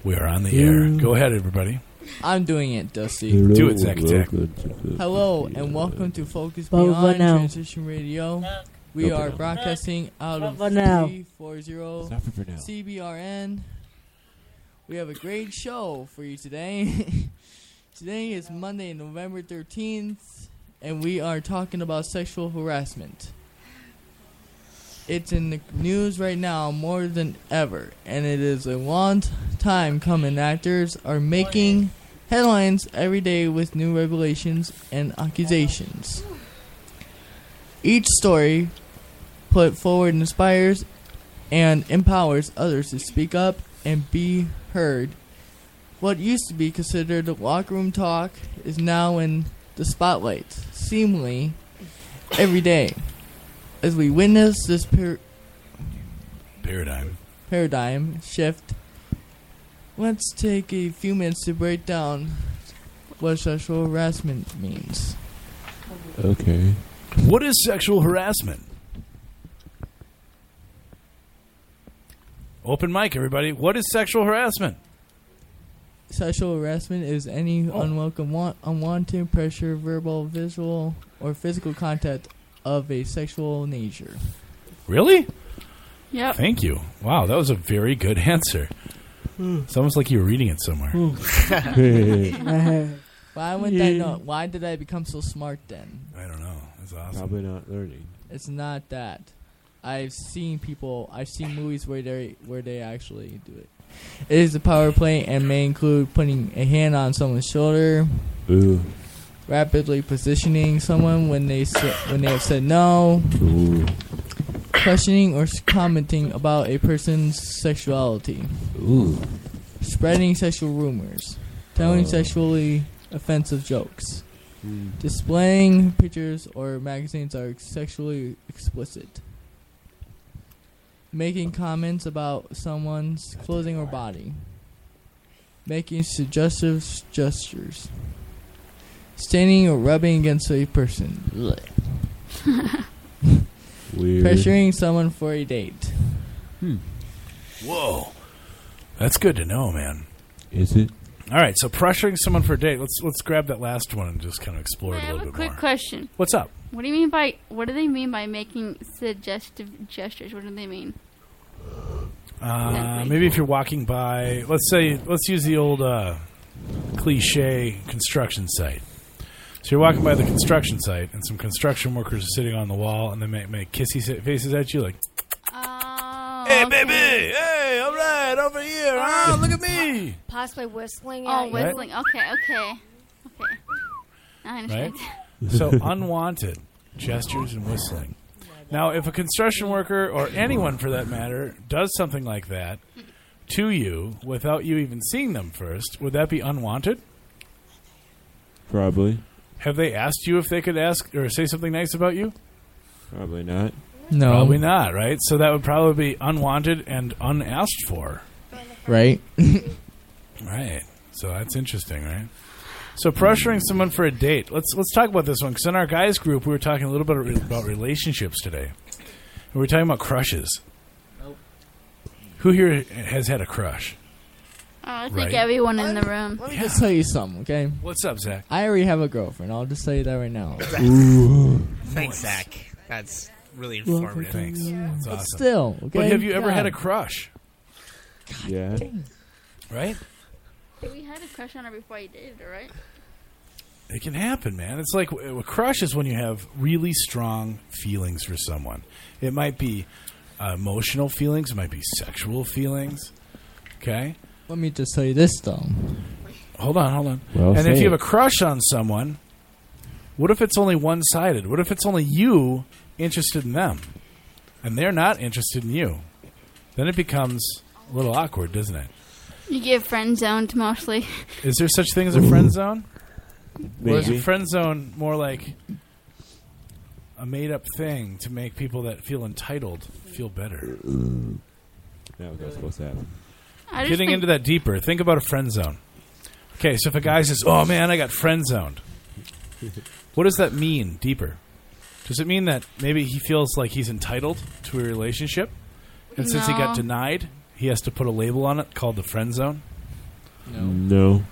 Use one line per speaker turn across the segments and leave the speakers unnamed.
We are on the air. Go ahead, everybody.
I'm doing it, Dusty.
Do it, Zach Attack.
Hello, and welcome to Focus Beyond Transition Radio. We are broadcasting out of 340 CBRN. We have a great show for you today. Today is Monday, November 13th, and we are talking about sexual harassment. It's in the news right now more than ever, and it is a long time coming. Actors are making headlines every day with new revelations and accusations. Each story put forward inspires and empowers others to speak up and be heard. What used to be considered locker room talk is now in the spotlight, seemingly every day. As we witness this paradigm shift, let's take a few minutes to break down what sexual harassment means.
Okay.
What is sexual harassment? Open mic, everybody. What is sexual harassment?
Sexual harassment is any unwelcome, unwanted pressure, verbal, visual, or physical contact of a sexual nature.
Really?
Yep.
Thank you. Wow, that was a very good answer. It's almost like you were reading it somewhere.
Why did I become so smart then?
I don't know. That's awesome.
Probably not learning.
It's not that. I've seen movies where they actually do it. It is a power play and may include putting a hand on someone's shoulder, rapidly positioning someone when they have said no, questioning or commenting about a person's sexuality, spreading sexual rumors, telling sexually offensive jokes, displaying pictures or magazines that are sexually explicit, making comments about someone's clothing or body, making suggestive gestures, standing or rubbing against a person,
Weird.
pressuring someone for a date.
Whoa. That's good to know, man.
Is it?
All right, so pressuring someone for a date. Let's grab that last one and just kind of explore it a little bit more.
I have a quick question.
What's up?
What do they mean by making suggestive gestures? What do they mean?
Maybe if you're walking by, let's use the old cliche construction site. So you're walking by the construction site, and some construction workers are sitting on the wall, and they make kissy faces at you, like, "Hey,
Okay.
baby! Hey, all right, over here! Oh, look at me!"
Possibly whistling.
Oh,
at
whistling.
You.
Okay. I understand.
Right? So unwanted gestures and whistling. Now, if a construction worker, or anyone for that matter, does something like that to you without you even seeing them first, would that be unwanted?
Probably.
Have they asked you if they could ask or say something nice about you?
Probably not.
No.
Probably not, right? So that would probably be unwanted and unasked for.
Right?
Right. So that's interesting, right? So pressuring someone for a date. Let's talk about this one, because in our guys group we were talking a little bit about relationships today. We were talking about crushes.
Nope.
Who here has had a crush?
I think
Right.
everyone in the room.
Let me just tell you something, okay?
What's up, Zach?
I already have a girlfriend. I'll just tell you that right now.
Thanks, Zach. That's really informative.
Thanks. That's
But
awesome.
still, okay?
But have you ever had a
God.
crush?
Yeah.
Right?
We had a crush on her before I dated her, right?
It can happen, man. It's like a crush is when you have really strong feelings for someone. It might be emotional feelings. It might be sexual feelings. Okay?
Let me just tell you this, though.
Hold on.
Well,
And if
say
you have
it.
a crush on someone, what if it's only one-sided? What if it's only you interested in them and they're not interested in you? Then it becomes a little awkward, doesn't it?
You get friend zoned mostly.
Is there such thing as a friend zone? Or is a
Maybe.
friend zone more like a made-up thing to make people that feel entitled feel better?
That was not supposed to happen.
I just
Getting
think
into that deeper, think about a friend zone. Okay, so if a guy says, "Oh man, I got friend zoned," what does that mean deeper? Does it mean that maybe he feels like he's entitled to a relationship, and since he got
No.
denied, he has to put a label on it called the friend zone?
No.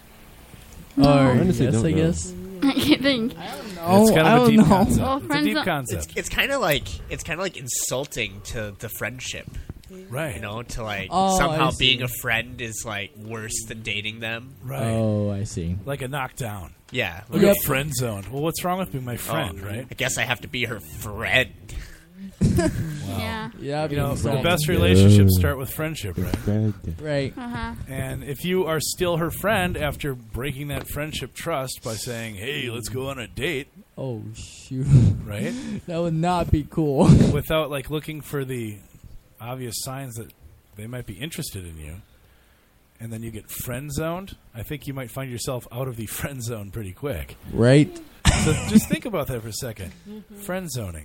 Or
Honestly,
yes,
don't
I
know.
guess.
I can't think.
Oh,
It's kind
I
of a
don't
deep
know.
concept.
Well,
It's a
friends
deep
don't-
concept.
It's kind of like insulting to the friendship.
Right.
You know, to like
Oh,
somehow
I see.
being a friend is like worse than dating them.
Right.
Oh, I see.
Like a knockdown.
Yeah.
Look
Yep.
at friend zoned. Well, what's wrong with being my friend,
Oh,
right?
I guess I have to be her friend.
Yeah.
Yeah,
You know,
being
the
friends.
best relationships start with friendship, right?
Right.
And if you are still her friend after breaking that friendship trust by saying, "Hey, let's go on a date,"
Oh shoot,
right?
that would not be cool.
Without like looking for the obvious signs that they might be interested in you, and then you get friend zoned, I think you might find yourself out of the friend zone pretty quick.
Right.
So just think about that for a second. Friend zoning.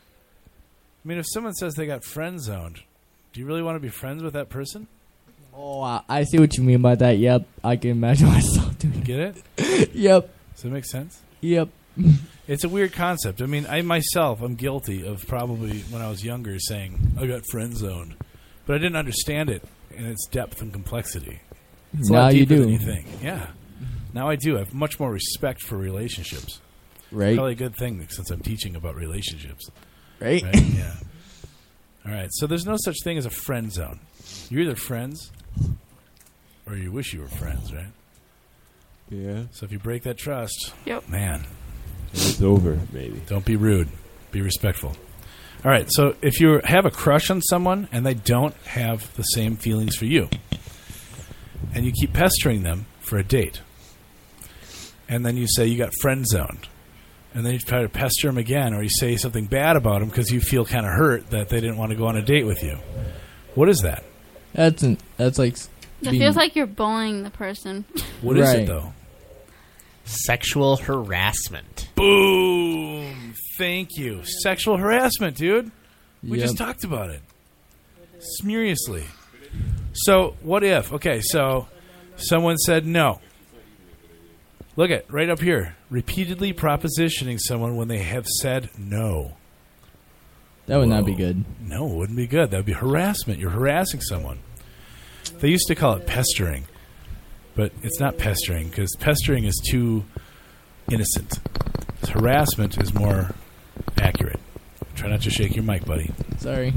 I mean, if someone says they got friend zoned, do you really want to be friends with that person?
Oh, I see what you mean by that. Yep, I can imagine myself doing
Get it?
it. Yep.
Does that make sense?
Yep.
It's a weird concept. I mean, I myself, I'm guilty of probably when I was younger saying, I got friend zoned. But I didn't understand it in its depth and complexity. It's a
Now
lot
you
deeper
do.
than you think. Yeah. Now I do. I have much more respect for relationships.
Right.
Probably a good thing since I'm teaching about relationships.
Right.
Right? Yeah. All right. So there's no such thing as a friend zone. You're either friends or you wish you were friends, right?
Yeah.
So if you break that trust,
Yep.
man,
It's over, maybe.
don't be rude. Be respectful. All right. So if you have a crush on someone and they don't have the same feelings for you, and you keep pestering them for a date, and then you say you got friend zoned, and then you try to pester them again, or you say something bad about them because you feel kind of hurt that they didn't want to go on a date with you. What is that?
That's like.
It
being-
feels like you're bullying the person.
What is
Right.
it, though?
Sexual harassment.
Boom! Thank you. Sexual harassment, dude. We
Yep.
just talked about it. Seriously. So, what if? Okay, so someone said no. Look at right up here. Repeatedly propositioning someone when they have said no.
That would not be
Whoa.
good.
No, it wouldn't be good. That would be harassment. You're harassing someone. They used to call it pestering, but it's not pestering because pestering is too innocent. Harassment is more accurate. Try not to shake your mic, buddy.
Sorry.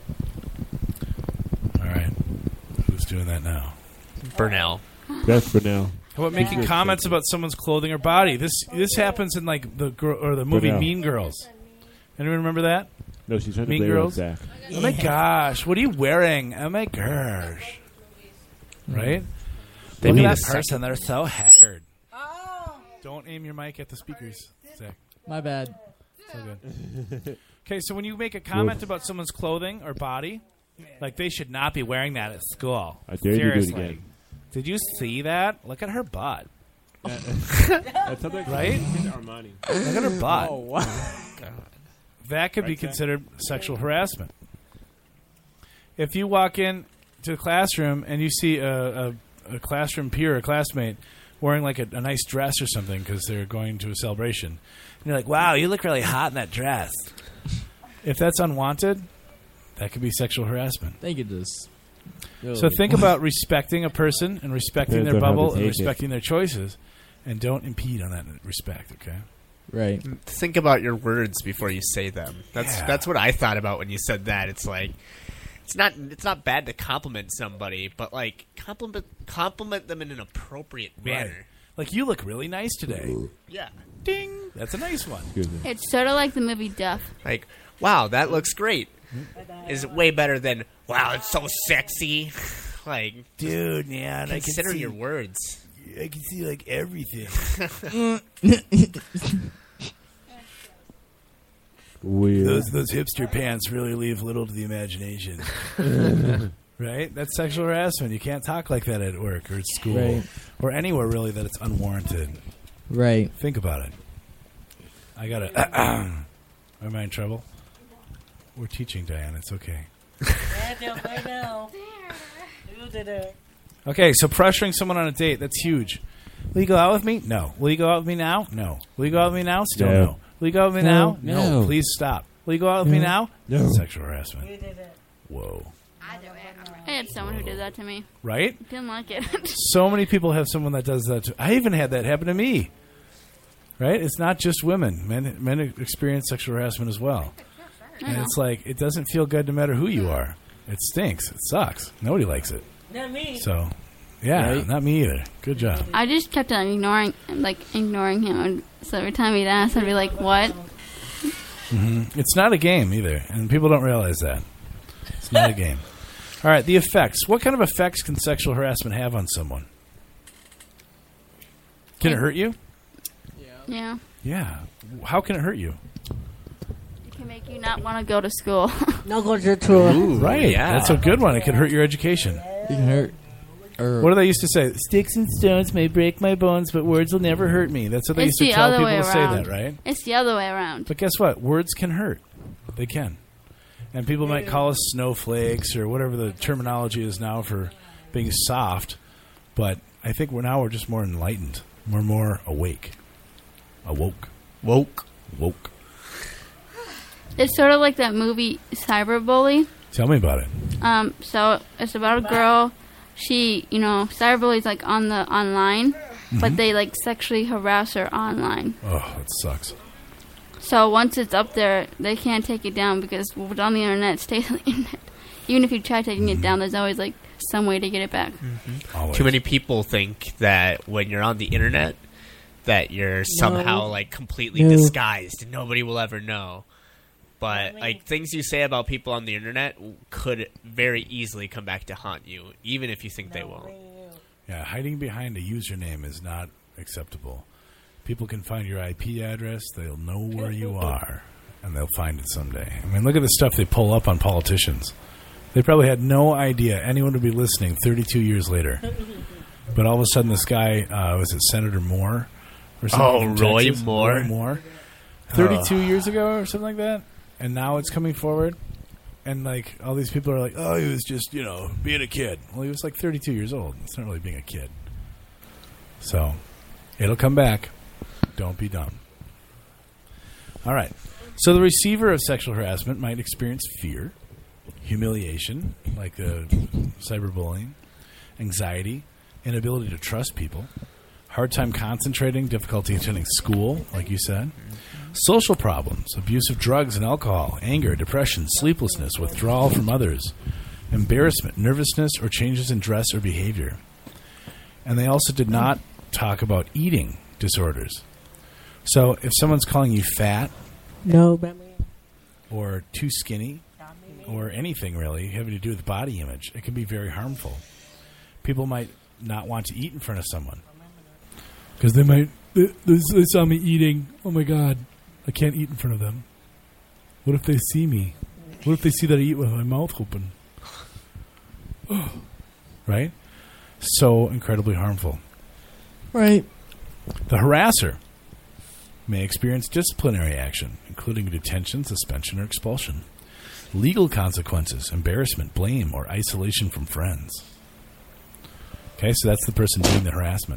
All right. Who's doing that now?
Burnell.
That's for now.
How about making comments about someone's clothing or body? This happens in like the movie
Burnell.
Mean Girls. Anyone remember that?
No, she's trying to
Mean
play
Girls?
Zach.
Oh my gosh, what are you wearing? Oh my gosh. Right?
They
Look
need
at
a
that
second.
person. They're so haggard. Don't aim your mic at the speakers, Zach.
My bad.
So good. Okay, so when you make a comment about someone's clothing or body, like they should not be wearing that at school.
I dare you to do it
Seriously.
again.
Did you see that? Look at her butt.
That's something
Right?
Armani.
Look at her butt.
Oh, wow.
That could be
Right, Zach?
considered sexual harassment. If you walk in to the classroom and you see a classroom peer or classmate wearing like a nice dress or something because they're going to a celebration, and you're like, wow, you look really hot in that dress. If that's unwanted, that could be sexual harassment.
Thank you, this.
So think about respecting a person and respecting their
Depends on how
bubble
they
and
take it.
respecting their choices, and don't impede on that respect, okay?
Right.
Think about your words before you say them. That's what I thought about when you said that. It's like it's not bad to compliment somebody, but like compliment them in an appropriate manner.
Like, you look really nice today.
Yeah.
Ding! That's a nice one.
Excuse me.
It's sort of like the movie Duff.
Like, wow, that looks great. Is way better than wow, it's so sexy. Like,
Dude, man,
consider your words.
I can see like everything.
Weird.
Those hipster pants really leave little to the imagination. Right? That's sexual harassment. You can't talk like that at work or at school
Right.
or anywhere really that it's unwarranted.
Right.
Think about it. I gotta. Am I in trouble? We're teaching, Diane. It's okay. Okay, so pressuring someone on a date, that's huge. Will you go out with me? No. Will you go out with me now? No. Will you go out with me now? Still
No.
no. Will you go out with me now?
No.
Please stop. Will you go out with me now?
No.
Sexual harassment. Whoa.
I had someone who did that to me.
Right?
Didn't like it.
So many people have someone that does that. I even had that happen to me. Right? It's not just women. Men experience sexual harassment as well. And it's like, it doesn't feel good no matter who you are. It stinks. It sucks. Nobody likes it.
Not me.
So, yeah,
Right.
not me either. Good job.
I just kept on ignoring him. So every time he'd ask, I'd be like, "What?"
It's not a game either, and people don't realize that. It's not a game. All right, the effects. What kind of effects can sexual harassment have on someone? Can it hurt you?
Yeah,
Yeah. How can it hurt you?
it can make you not want to go to school.
No go to tour.
Right.
yeah.
That's a good one. It can hurt your education.
You can hurt. Or
What do they used to say? Sticks and stones may break my bones, but words will never hurt me. That's what they
It's
used to
the
tell
other
people
way
to say
around.
that, right?
It's the other way around.
But guess what? Words can hurt. They can. And people might call us snowflakes or whatever the terminology is now for being soft. But I think we're just more enlightened. We're more awake. Woke.
Woke.
It's sort of like that movie Cyberbully.
Tell me about it.
So it's about a girl. She, cyberbullies like online, but they like sexually harass her online.
Oh, that sucks.
So once it's up there, they can't take it down because what's on the internet stays on the internet. Even if you try taking it down, there's always like some way to get it back.
Always.
Too many people think that when you're on the internet, that you're somehow like completely disguised and nobody will ever know. But like things you say about people on the internet could very easily come back to haunt you, even if you think they won't.
Yeah, hiding behind a username is not acceptable. People can find your IP address. They'll know where you are, and they'll find it someday. I mean, look at the stuff they pull up on politicians. They probably had no idea anyone would be listening 32 years later. But all of a sudden, this guy, was it Senator Moore? Or something
Oh,
from
Roy
Texas?
Moore.
Roy Moore. 32 years ago or something like that. And now it's coming forward. And, like, all these people are like, oh, he was just, being a kid. Well, he was, like, 32 years old. It's not really being a kid. So, it'll come back. Don't be dumb. All right. So the receiver of sexual harassment might experience fear, humiliation, like cyberbullying, anxiety, inability to trust people, hard time concentrating, difficulty attending school, like you said, social problems, abuse of drugs and alcohol, anger, depression, sleeplessness, withdrawal from others, embarrassment, nervousness, or changes in dress or behavior. And they also did not talk about eating disorders. So if someone's calling you fat
No, Batman.
or too skinny or anything really having to do with body image, it can be very harmful. People might not want to eat in front of someone because they saw me eating. Oh my God, I can't eat in front of them. What if they see me? What if they see that I eat with my mouth open? Right? So incredibly harmful.
right.
The harasser may experience disciplinary action, including detention, suspension, or expulsion, legal consequences, embarrassment, blame, or isolation from friends. Okay, so that's the person doing the harassment.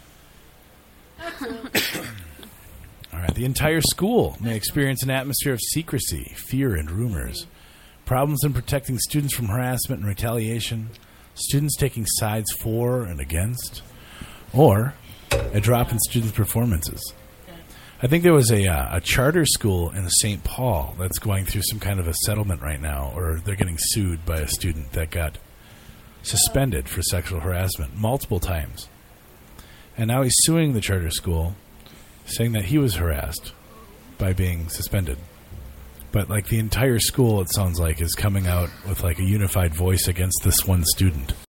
All right, the entire school may experience an atmosphere of secrecy, fear, and rumors, problems in protecting students from harassment and retaliation, students taking sides for and against, or a drop in students' performances. I think there was a charter school in St. Paul that's going through some kind of a settlement right now, or they're getting sued by a student that got suspended for sexual harassment multiple times. And now he's suing the charter school, saying that he was harassed by being suspended. But like the entire school, it sounds like, is coming out with like a unified voice against this one student.